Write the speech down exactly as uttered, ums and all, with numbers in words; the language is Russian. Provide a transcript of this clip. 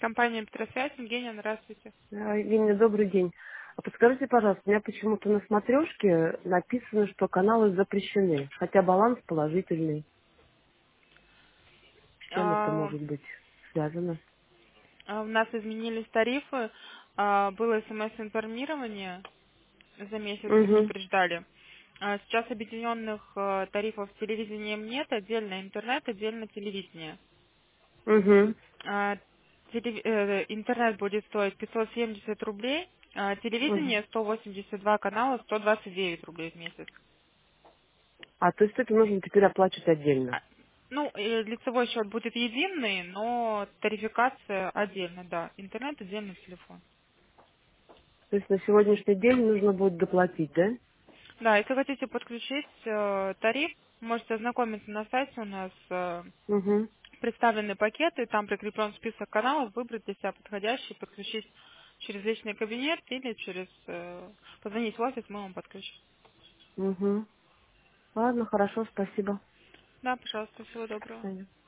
Компания Петросвязь. Евгения, здравствуйте. А, Евгения, добрый день. А подскажите, пожалуйста, у меня почему-то на смотрешке написано, что каналы запрещены, хотя баланс положительный. С чем это А, может быть связано? а У нас изменились тарифы. А, Было смс-информирование за месяц, Угу, предупреждали. А Сейчас объединенных э, тарифов с телевидением нет, отдельно интернет, отдельно телевидение. угу, А, телев- э, Интернет будет стоить пятьсот семьдесят рублей, а угу. телевидение сто восемьдесят два канала, сто двадцать девять рублей в месяц. А, то есть это нужно теперь оплачивать отдельно. А, Ну, э, лицевой счет будет единый, но тарификация отдельно, да. Интернет отдельно, телефон. То есть на сегодняшний день нужно будет доплатить, да? Да, если хотите подключить э, тариф, можете ознакомиться на сайте у нас э, Угу, представлены пакеты, там прикреплен список каналов, выбрать для себя подходящий, подключить через личный кабинет или через э, позвонить в офис, мы вам подключим. угу. Ладно, хорошо, спасибо. Да, пожалуйста, всего До доброго. свидания.